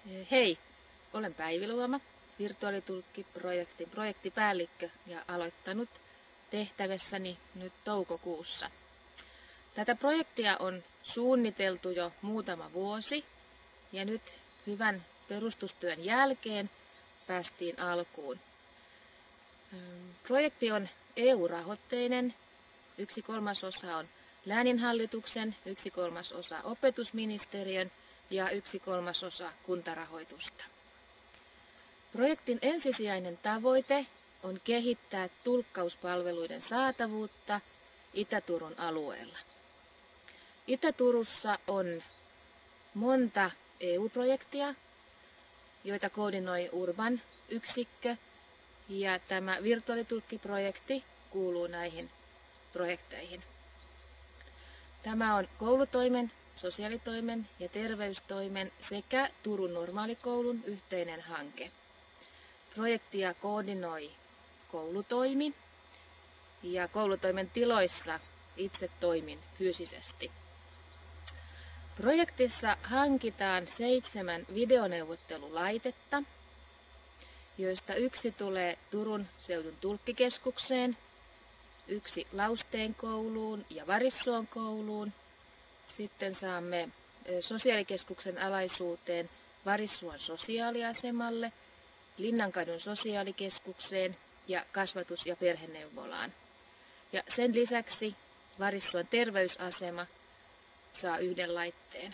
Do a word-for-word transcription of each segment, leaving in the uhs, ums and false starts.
Hei, olen Päivi Luoma, virtuaalitulkkiprojektin projektipäällikkö ja aloittanut tehtävässäni nyt toukokuussa. Tätä projektia on suunniteltu jo muutama vuosi ja nyt hyvän perustustyön jälkeen päästiin alkuun. Projekti on E U-rahoitteinen, yksi kolmasosa on lääninhallituksen, yksi kolmasosa opetusministeriön ja yksi kolmasosa kuntarahoitusta. Projektin ensisijainen tavoite on kehittää tulkkauspalveluiden saatavuutta Itä-Turun alueella. Itä-Turussa on monta E U-projektia, joita koordinoi Urban yksikkö, ja tämä virtuaalitulkkiprojekti kuuluu näihin projekteihin. Tämä on koulutoimen, sosiaalitoimen ja terveystoimen sekä Turun normaalikoulun yhteinen hanke. Projektia koordinoi koulutoimi ja koulutoimen tiloissa itse toimin fyysisesti. Projektissa hankitaan seitsemän videoneuvottelulaitetta, joista yksi tulee Turun seudun tulkkikeskukseen, yksi Lausteen kouluun ja Varissuon kouluun. Sitten saamme sosiaalikeskuksen alaisuuteen Varissuon sosiaaliasemalle, Linnankadun sosiaalikeskukseen ja kasvatus- ja perheneuvolaan. Ja sen lisäksi Varissuon terveysasema saa yhden laitteen.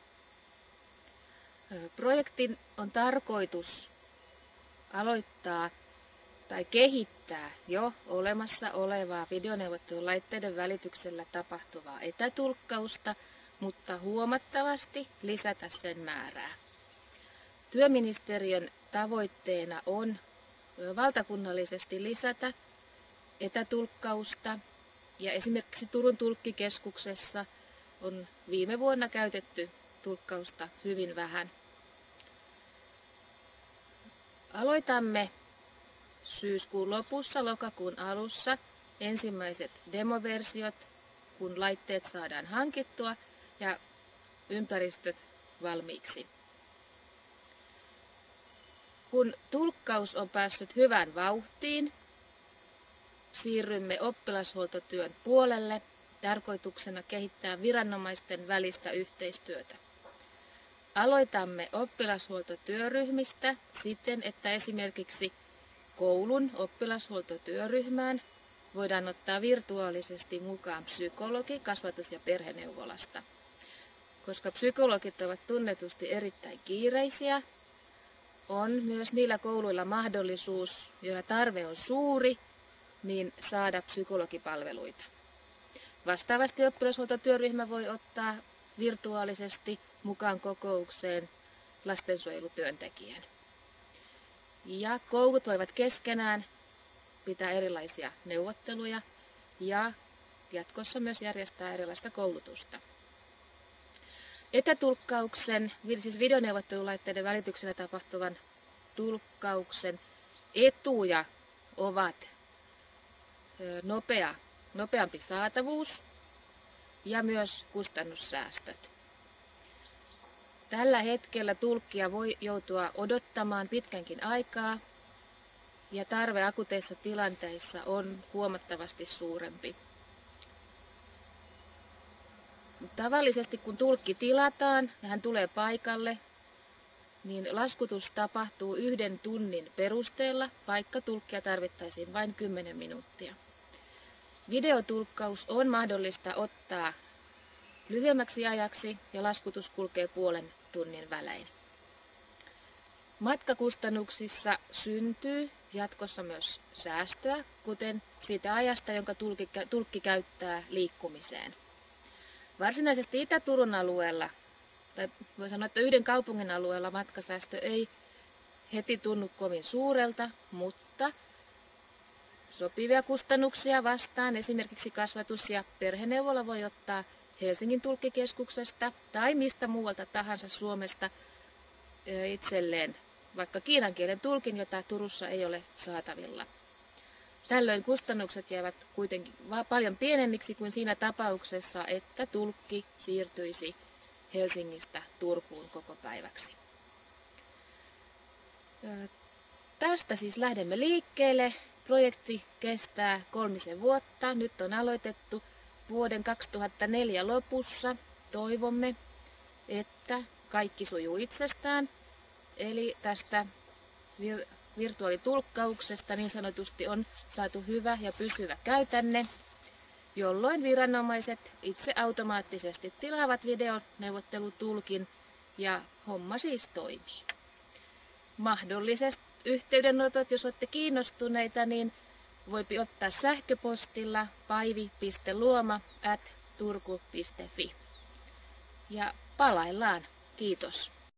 Projektin on tarkoitus aloittaa tai kehittää jo olemassa olevaa videoneuvottelulaitteiden välityksellä tapahtuvaa etätulkkausta, mutta huomattavasti lisätä sen määrää. Työministeriön tavoitteena on valtakunnallisesti lisätä etätulkkausta, ja esimerkiksi Turun tulkkikeskuksessa on viime vuonna käytetty tulkkausta hyvin vähän. Aloitamme syyskuun lopussa, lokakuun alussa ensimmäiset demoversiot, kun laitteet saadaan hankittua ja ympäristöt valmiiksi. Kun tulkkaus on päässyt hyvään vauhtiin, siirrymme oppilashuoltotyön puolelle tarkoituksena kehittää viranomaisten välistä yhteistyötä. Aloitamme oppilashuoltotyöryhmistä siten, että esimerkiksi koulun oppilashuoltotyöryhmään voidaan ottaa virtuaalisesti mukaan psykologi kasvatus- ja perheneuvolasta. Koska psykologit ovat tunnetusti erittäin kiireisiä, on myös niillä kouluilla mahdollisuus, joilla tarve on suuri, niin saada psykologipalveluita. Vastaavasti oppilashuoltotyöryhmä voi ottaa virtuaalisesti mukaan kokoukseen lastensuojelutyöntekijän. Ja koulut voivat keskenään pitää erilaisia neuvotteluja ja jatkossa myös järjestää erilaista koulutusta. Etätulkkauksen, siis videoneuvottelulaitteiden välityksellä tapahtuvan tulkkauksen etuja ovat nopea, nopeampi saatavuus ja myös kustannussäästöt. Tällä hetkellä tulkkia voi joutua odottamaan pitkänkin aikaa ja tarve akuteissa tilanteissa on huomattavasti suurempi. Tavallisesti kun tulkki tilataan ja hän tulee paikalle, niin laskutus tapahtuu yhden tunnin perusteella, vaikka tulkkia tarvittaisiin vain kymmenen minuuttia. Videotulkkaus on mahdollista ottaa lyhyemmäksi ajaksi ja laskutus kulkee puolen tunnin välein. Matkakustannuksissa syntyy jatkossa myös säästöä, kuten siitä ajasta, jonka tulkki, tulkki käyttää liikkumiseen. Varsinaisesti Itä-Turun alueella, tai voi sanoa, että yhden kaupungin alueella matkasäästö ei heti tunnu kovin suurelta, mutta sopivia kustannuksia vastaan esimerkiksi kasvatus- ja perheneuvola voi ottaa Helsingin tulkkikeskuksesta tai mistä muualta tahansa Suomesta itselleen vaikka kiinan kielen tulkin, jota Turussa ei ole saatavilla. Tällöin kustannukset jäävät kuitenkin paljon pienemmiksi kuin siinä tapauksessa, että tulkki siirtyisi Helsingistä Turkuun koko päiväksi. Tästä siis lähdemme liikkeelle. Projekti kestää kolmisen vuotta. Nyt on aloitettu vuoden kaksituhattaneljä lopussa. Toivomme, että kaikki sujuu itsestään. Eli tästä vir- virtuaalitulkkauksesta niin sanotusti on saatu hyvä ja pysyvä käytänne, jolloin viranomaiset itse automaattisesti tilaavat videoneuvottelutulkin ja homma siis toimii. Mahdolliset yhteydenotot, jos olette kiinnostuneita, niin voipi ottaa sähköpostilla paivi piste luoma ät turku piste fi. Ja palaillaan. Kiitos.